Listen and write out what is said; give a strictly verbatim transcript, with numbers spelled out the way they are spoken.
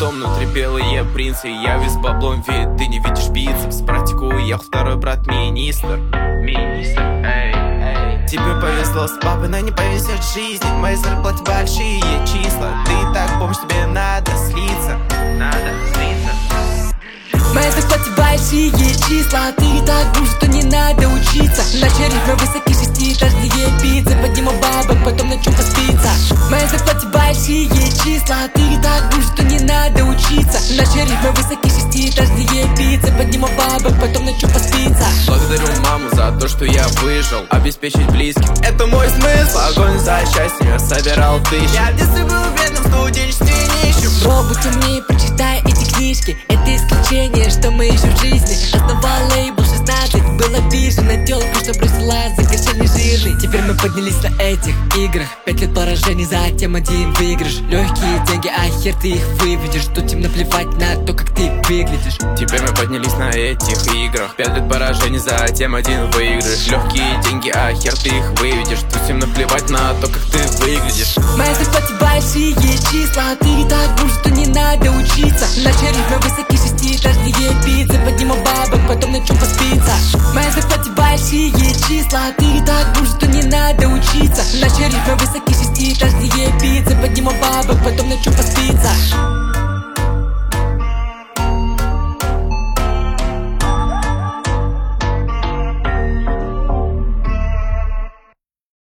дом внутри белые принцы. Я весь баблом вид, ты не видишь бицепс. Практику уехал второй брат министр. Министр, эй, эй. Тебе повезло с папой, но не повезет в жизни. В моей зарплате большие числа. Ты и так помнишь, тебе надо слиться. Надо слиться. В моей зарплате большие числа, ты и так будешь, что не надо учиться. Начали рифмы высокие шестиэтажные пиццы. Подниму бабок, потом на чем поспиться. В моей зарплате большие числа, ты и так будешь, что не надо учиться. Начали рифмы высокие шестиэтажные пиццы. Подниму бабок, потом на чем поспиться. Благодарю маму за то, что я выжил. Обеспечить близким, это мой смысл. Огонь за счастье, я собирал тысячи. Я в детстве был бедным, студенчестве нищим. Робот умнее, прочитай эти книжки. Это исключение, что мы еще в жизни. Основал лейбл шестнадцать, был обижен на тёлку, что бросила за кошельный жирный. Теперь мы поднялись на этих играх. Пять лет поражений, затем один выигрыш. Легкие деньги, а хер ты их выведешь. Тут им наплевать на то, как ты выглядишь. Теперь мы поднялись на этих играх. Пять лет поражений, затем один выигрыш. Легкие деньги, а хер ты их выведешь. Тут им наплевать на то, как ты выглядишь. В моей зарплате большие числа, ты и так будешь, что не надо учиться. Начали рифмы высокие шестиэтажные пиццы. Подниму бабок, потом на чем поспиться. В моей зарплате большие числа, ты и так будешь, что не надо учиться. Начали рифмы высокие шестиэтажные пиццы. Подниму бабок, потом на чем поспиться.